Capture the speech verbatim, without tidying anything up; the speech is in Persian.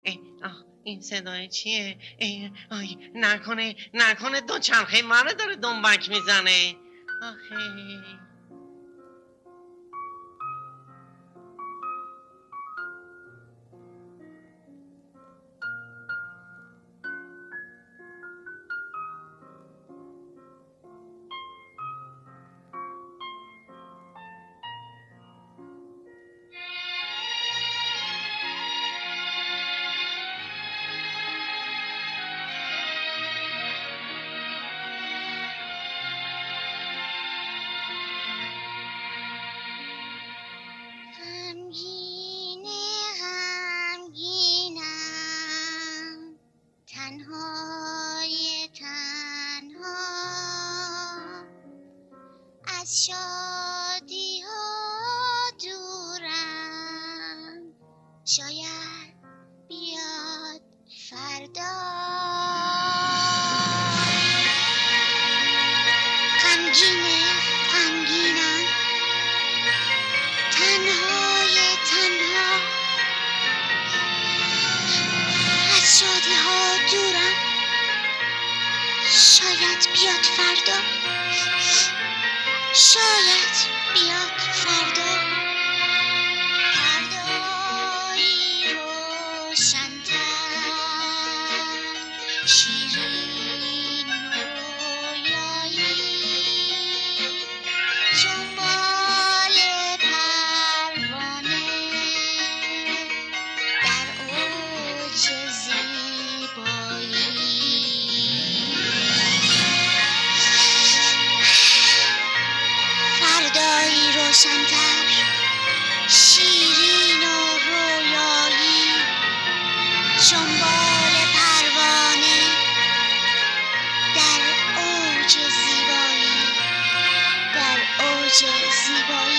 ای آه این صدای چیه؟ ای آی نکنه نکنه دو چرخه منو داره دنبک میزنه. آخه غمگینه غمگینم، تنهای تنها، از شادی ها دورم، شاید بیاد فردا. غمگینه غمگینم، تنهای تنها، از شادی ها دورم، شاید بیاد فردا، شاید بیاد فردا. فردایی روشن‌تر، شیرین رویایی، جنبال پروانه در اوج زیبایی. فردایی روشن‌تر، شیرین و رویایی، جنبال پروانه در اوج زیبایی، در اوج زیبایی.